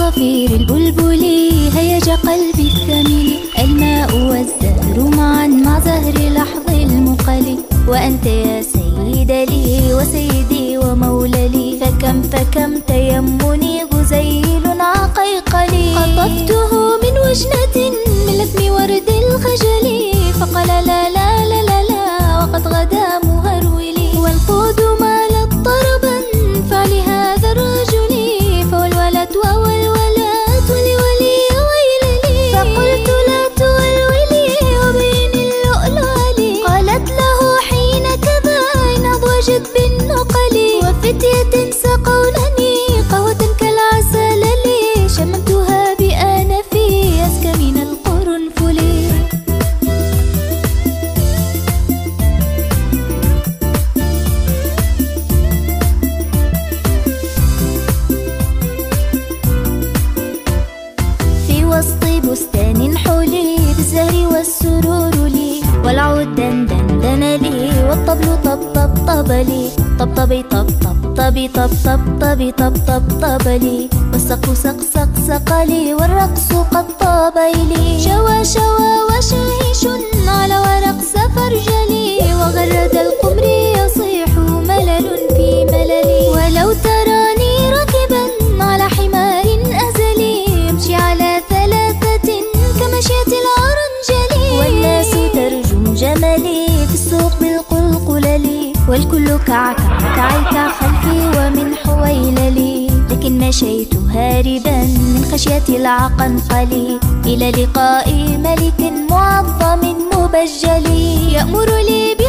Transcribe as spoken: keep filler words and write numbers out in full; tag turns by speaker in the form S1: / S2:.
S1: صفير البلبل هيج قلبي الثمل، الماء والزهر معا مع زهر لحظ المقل، وأنت يا سيد لي وسيدي ومولى لي، فكم فكم تيمني غزيل عقيقلي، قطفته من وجنة من لثم ورد الخجل، فقال لا لا لا لا لا وقد غدا مهرولي، والقود مالت طربا فلهذا الرجل، فوالولد ووالولد ولولي ويللي، فقلت لا تولولي وبين اللؤلؤ لي، قالت له حين كذا إن أضوجت بالنقل، وفتية سقونني قهوة كالعسل لي، شممتها بآنفي أزكى من القرنفل. في وسط بستان حلي بالزهر والسرور لي، والعود دندن دن لي، والطبل طب طب طب لي، طبطبي طب طب طبي طب طب طبي طب طب طب لي، والسقف سق سق سق لي، والرقص قد طاب لي، شوى شوى وشاهش على ورق سفرجلي، وغرد القمر يصيح ملل في مللي، ولو تراني راكبا على حمار أزلي، يمشي على ثلاثة كمشية العرنجل، والناس ترجم جملي في السوق بالقلقلل، والكل كعكع كعيك خلفي ومن حويللي، لكن مشيت هاربا من خشية العقنقل، إلى لقاء ملك معظم مبجل، يأمر لي